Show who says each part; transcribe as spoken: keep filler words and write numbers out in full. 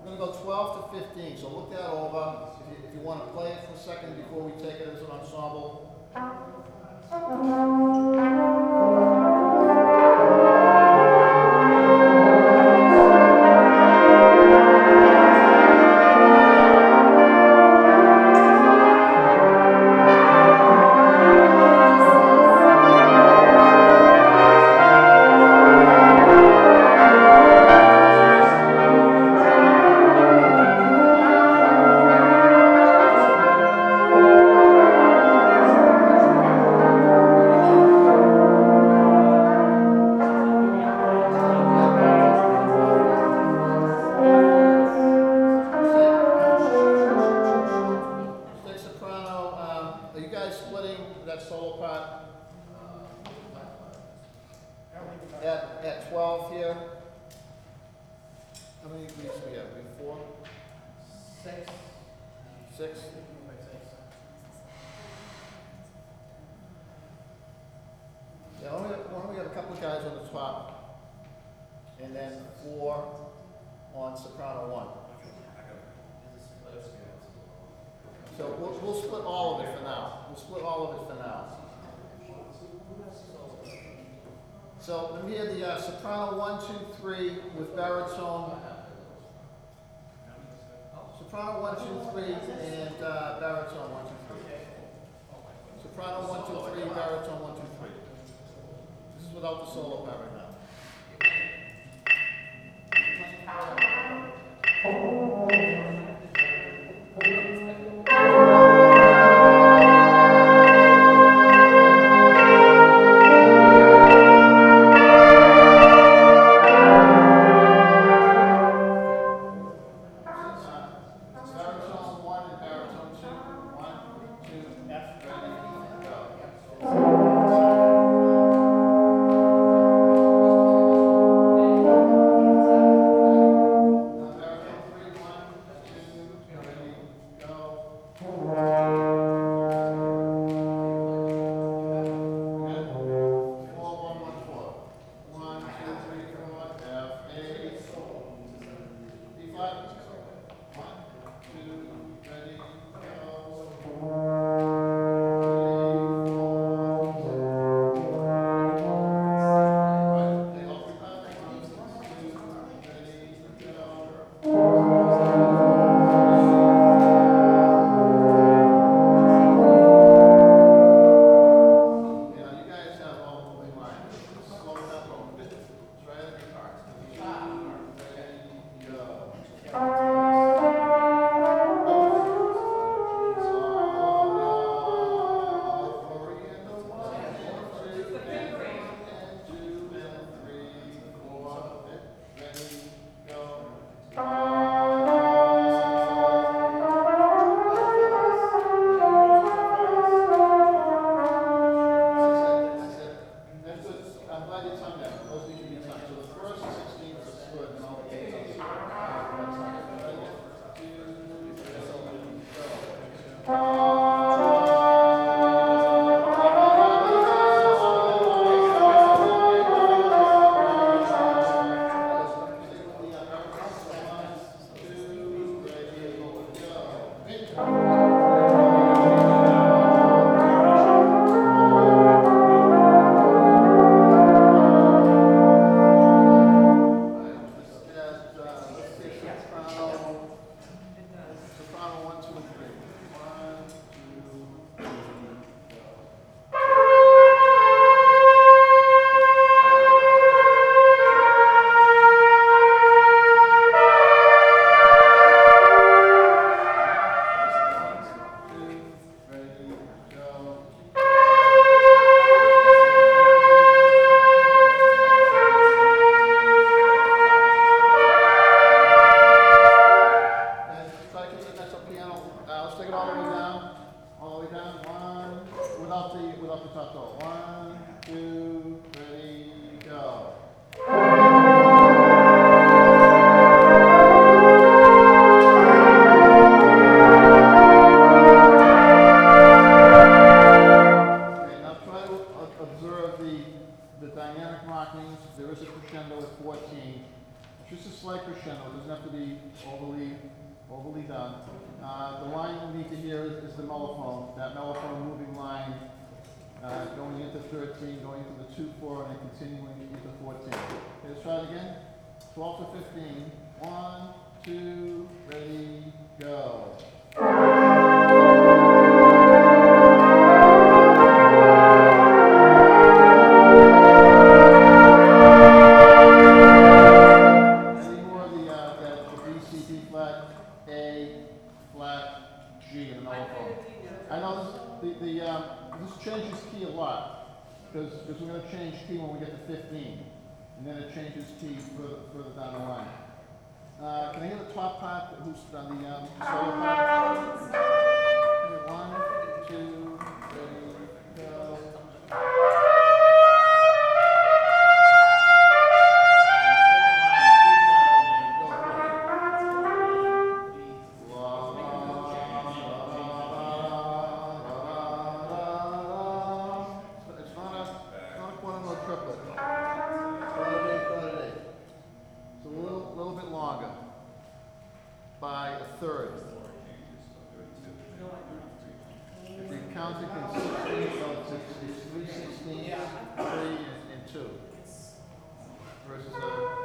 Speaker 1: gonna go twelve to fifteen, so look that over. If you, if you wanna play it for a second before we take it as an ensemble. So let me hear the uh, soprano one, two, three with baritone. Soprano one, two, three, and uh, baritone one, two, three. Soprano one, two, three, baritone one, two, three. This is without the solo part right now. doesn't have to be overly, overly done. Uh, the line we need to hear is, is the mellophone, that mellophone moving line, uh, going into thirteen, going into the two four, and then continuing into fourteen. Okay, let's try it again. twelve to fifteen. One, two, ready, go. Any more of the, uh, the, the B, C, D flat, A, flat, G in the mellophone? I know this, the, the, um, this changes key a lot, because, because we're gonna change key when we get to fifteen, and then it changes key further, further down the line. Uh, can I hear the top part, who's on the, um, solo part? Okay, one, two, ready, go. It's not a, it's not a quarter note triplet. Quarter eight, quarter eight. It's a little, little bit longer by a third. If you're counting in sixteen, so it's, it's three sixteen, three, and, and two. Versus a